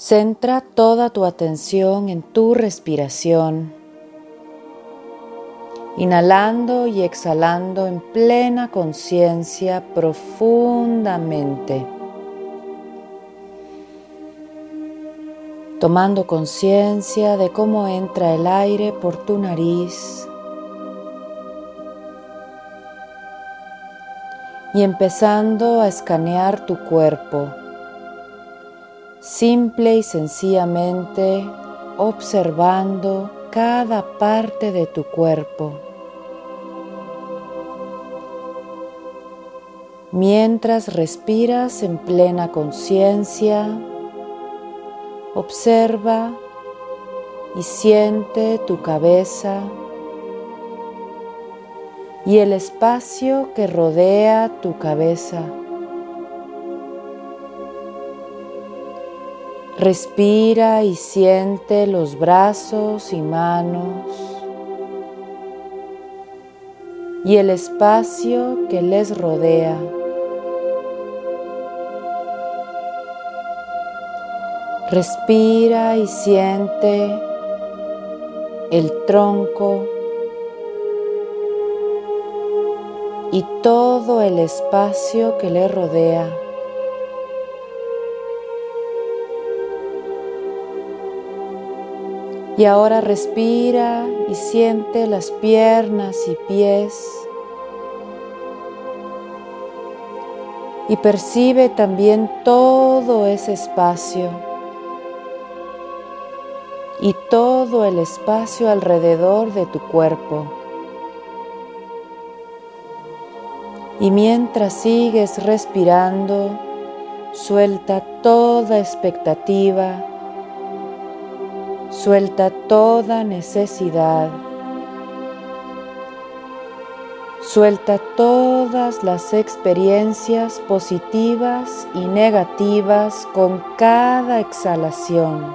Centra toda tu atención en tu respiración, inhalando y exhalando en plena conciencia profundamente, tomando conciencia de cómo entra el aire por tu nariz y empezando a escanear tu cuerpo. Simple y sencillamente observando cada parte de tu cuerpo. Mientras respiras en plena conciencia, observa y siente tu cabeza y el espacio que rodea tu cabeza. Respira y siente los brazos y manos y el espacio que les rodea. Respira y siente el tronco y todo el espacio que le rodea. Y ahora respira y siente las piernas y pies. Y percibe también todo ese espacio. Y todo el espacio alrededor de tu cuerpo. Y mientras sigues respirando, suelta toda expectativa. Suelta toda necesidad. Suelta todas las experiencias positivas y negativas con cada exhalación.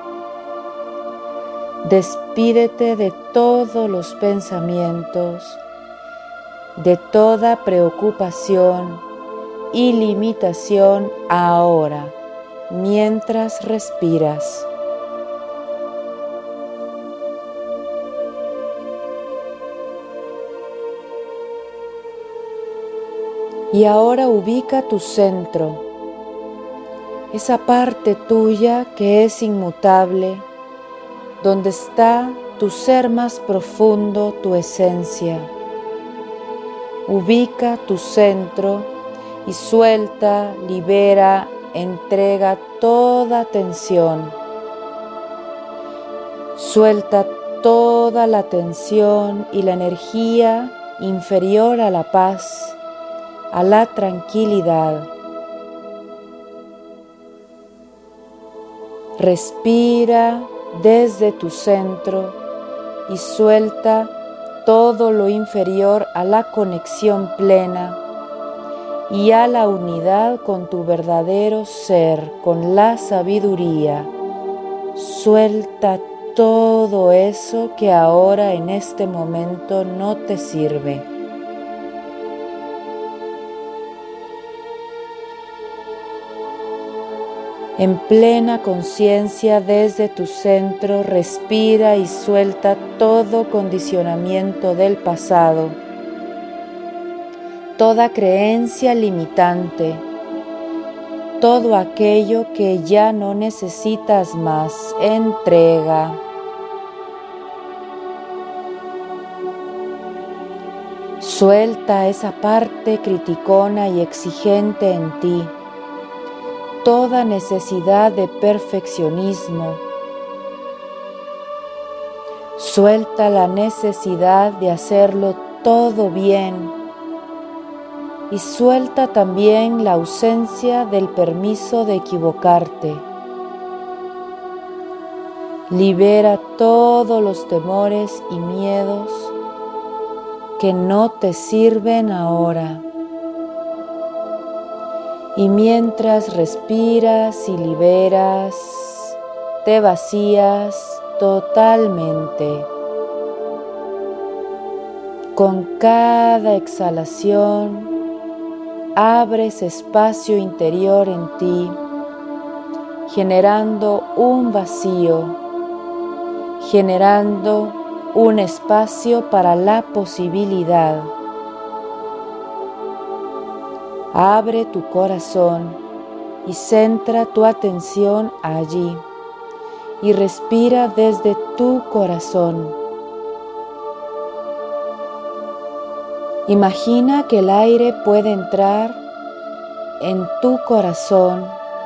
Despídete de todos los pensamientos, de toda preocupación y limitación ahora, mientras respiras. Y ahora ubica tu centro, esa parte tuya que es inmutable, donde está tu ser más profundo, tu esencia. Ubica tu centro y suelta, libera, entrega toda tensión. Suelta toda la tensión y la energía inferior a la paz, a la tranquilidad. Respira desde tu centro y suelta todo lo inferior a la conexión plena y a la unidad con tu verdadero ser, con la sabiduría. Suelta todo eso que ahora en este momento no te sirve. En plena conciencia desde tu centro, respira y suelta todo condicionamiento del pasado, toda creencia limitante, todo aquello que ya no necesitas más. Entrega. Suelta esa parte criticona y exigente en ti. Toda necesidad de perfeccionismo. Suelta la necesidad de hacerlo todo bien y suelta también la ausencia del permiso de equivocarte. Libera todos los temores y miedos que no te sirven ahora. Y mientras respiras y liberas, te vacías totalmente. Con cada exhalación, abres espacio interior en ti generando un vacío, generando un espacio para la posibilidad. Abre tu corazón y centra tu atención allí y respira desde tu corazón. Imagina que el aire puede entrar en tu corazón,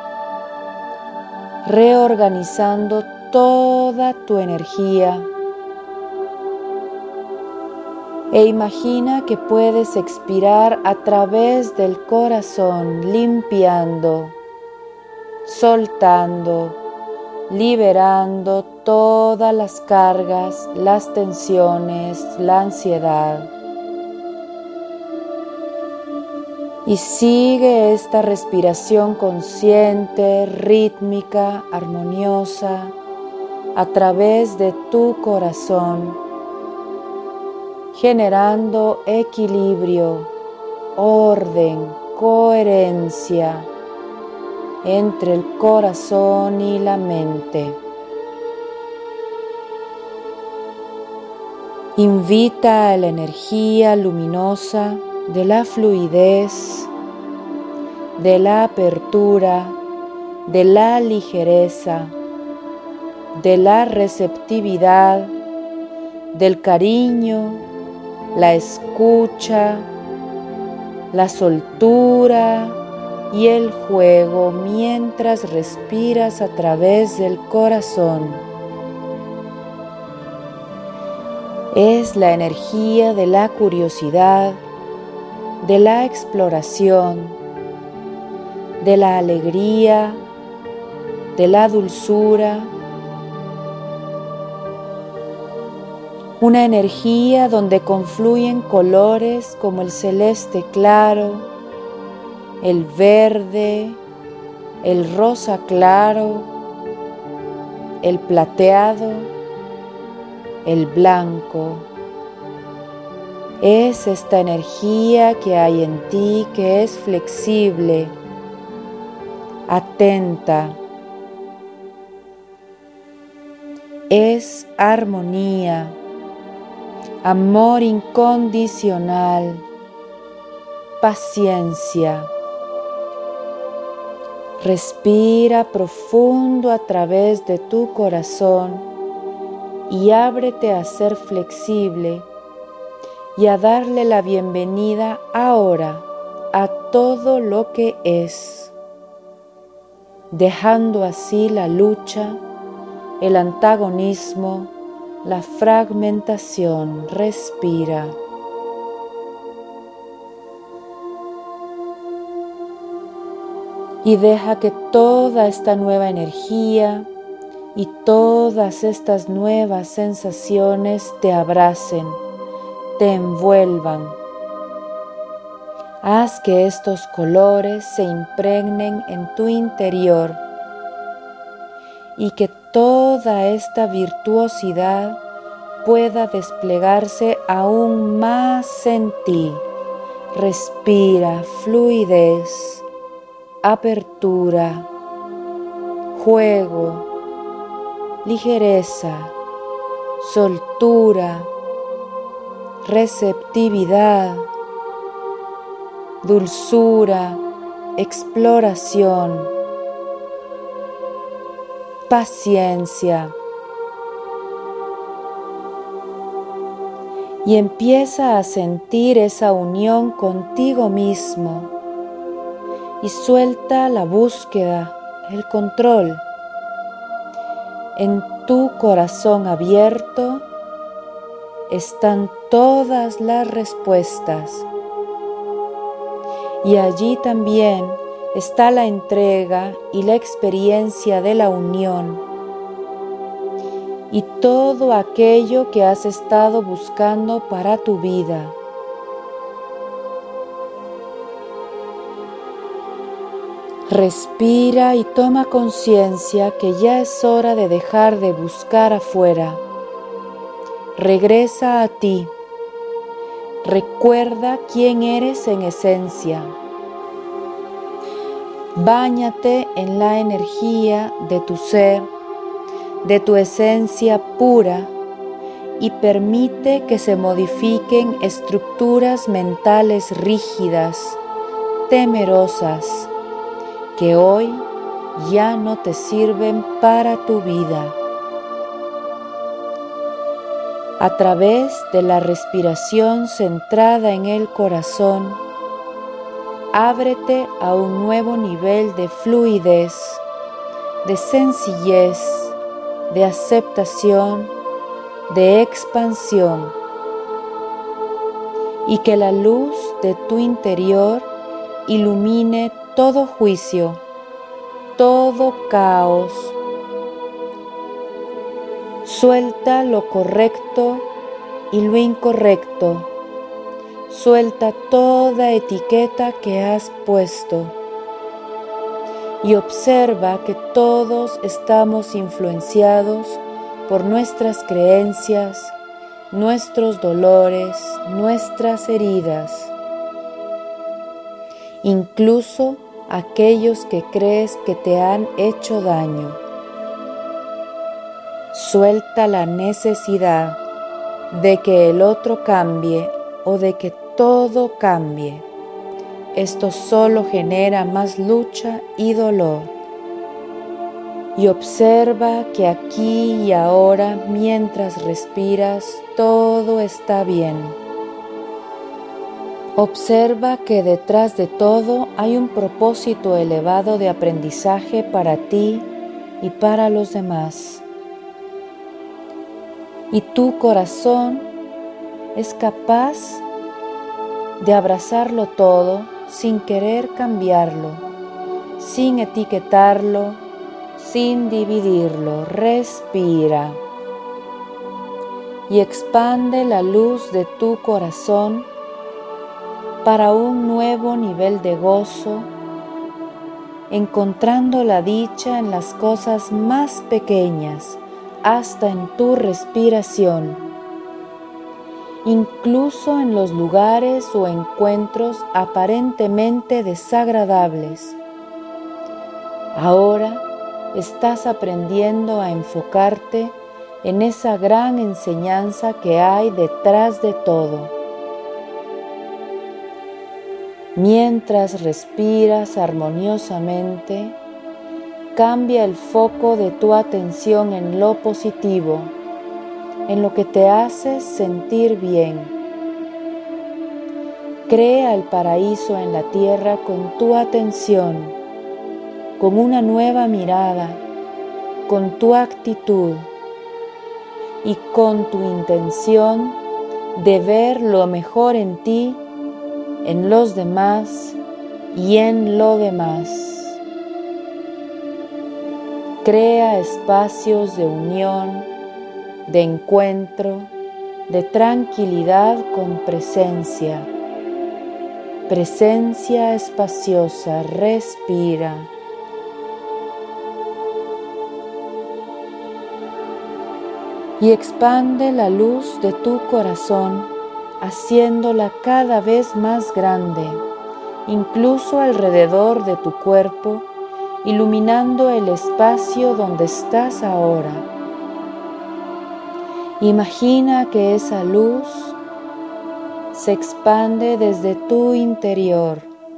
reorganizando toda tu energía. E imagina que puedes expirar a través del corazón, limpiando, soltando, liberando todas las cargas, las tensiones, la ansiedad. Y sigue esta respiración consciente, rítmica, armoniosa, a través de tu corazón, generando equilibrio, orden, coherencia entre el corazón y la mente. Invita a la energía luminosa de la fluidez, de la apertura, de la ligereza, de la receptividad, del cariño, la escucha, la soltura y el juego mientras respiras a través del corazón. Es la energía de la curiosidad, de la exploración, de la alegría, de la dulzura. Una energía donde confluyen colores como el celeste claro, el verde, el rosa claro, el plateado, el blanco. Es esta energía que hay en ti que es flexible, atenta. Es armonía, amor incondicional, paciencia. Respira profundo a través de tu corazón y ábrete a ser flexible y a darle la bienvenida ahora a todo lo que es, dejando así la lucha, el antagonismo, la fragmentación. Respira. Y deja que toda esta nueva energía y todas estas nuevas sensaciones te abracen, te envuelvan. Haz que estos colores se impregnen en tu interior y que toda esta virtuosidad pueda desplegarse aún más en ti. Respira fluidez, apertura, juego, ligereza, soltura, receptividad, dulzura, exploración, paciencia. Y empieza a sentir esa unión contigo mismo y suelta la búsqueda, el control. En tu corazón abierto están todas las respuestas. Y allí también está la entrega y la experiencia de la unión y todo aquello que has estado buscando para tu vida. Respira y toma conciencia que ya es hora de dejar de buscar afuera. Regresa a ti. Recuerda quién eres en esencia. Báñate en la energía de tu ser, de tu esencia pura, y permite que se modifiquen estructuras mentales rígidas, temerosas, que hoy ya no te sirven para tu vida. A través de la respiración centrada en el corazón, ábrete a un nuevo nivel de fluidez, de sencillez, de aceptación, de expansión, y que la luz de tu interior ilumine todo juicio, todo caos. Suelta lo correcto y lo incorrecto. Suelta toda etiqueta que has puesto y observa que todos estamos influenciados por nuestras creencias, nuestros dolores, nuestras heridas, incluso aquellos que crees que te han hecho daño. Suelta la necesidad de que el otro cambie o de que todo cambie. Esto solo genera más lucha y dolor. Y observa que aquí y ahora, mientras respiras, todo está bien. Observa que detrás de todo hay un propósito elevado de aprendizaje para ti y para los demás. Y tu corazón es capaz de abrazarlo todo sin querer cambiarlo, sin etiquetarlo, sin dividirlo. Respira y expande la luz de tu corazón para un nuevo nivel de gozo, encontrando la dicha en las cosas más pequeñas, hasta en tu respiración, incluso en los lugares o encuentros aparentemente desagradables. Ahora estás aprendiendo a enfocarte en esa gran enseñanza que hay detrás de todo. Mientras respiras armoniosamente, cambia el foco de tu atención en lo positivo, en lo que te hace sentir bien. Crea el paraíso en la tierra con tu atención, con una nueva mirada, con tu actitud y con tu intención de ver lo mejor en ti, en los demás y en lo demás. Crea espacios de unión, de encuentro, de tranquilidad con presencia. Presencia espaciosa, respira. Y expande la luz de tu corazón, haciéndola cada vez más grande, incluso alrededor de tu cuerpo, iluminando el espacio donde estás ahora. Imagina que esa luz se expande desde tu interior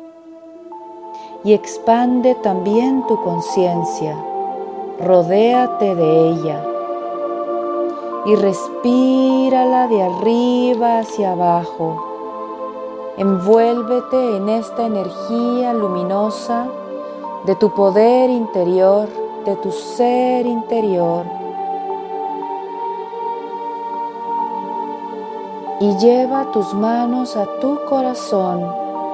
y expande también tu conciencia. Rodéate de ella y respírala de arriba hacia abajo. Envuélvete en esta energía luminosa de tu poder interior, de tu ser interior. Y lleva tus manos a tu corazón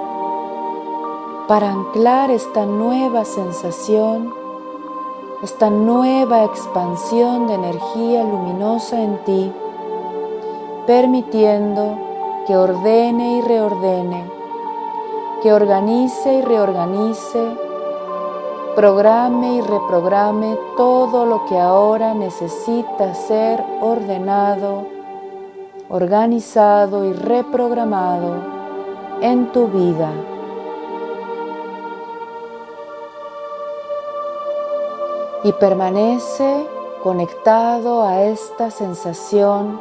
para anclar esta nueva sensación, esta nueva expansión de energía luminosa en ti, permitiendo que ordene y reordene, que organice y reorganice, programe y reprograme todo lo que ahora necesita ser ordenado, organizado y reprogramado en tu vida. y permanece conectado a esta sensación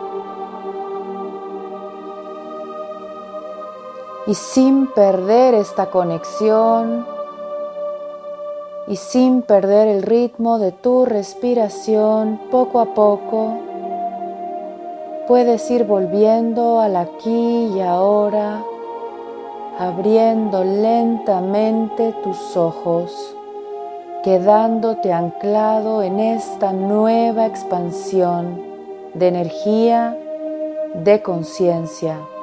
y sin perder esta conexión y sin perder el ritmo de tu respiración, poco a poco puedes ir volviendo al aquí y ahora, abriendo lentamente tus ojos, quedándote anclado en esta nueva expansión de energía, de conciencia.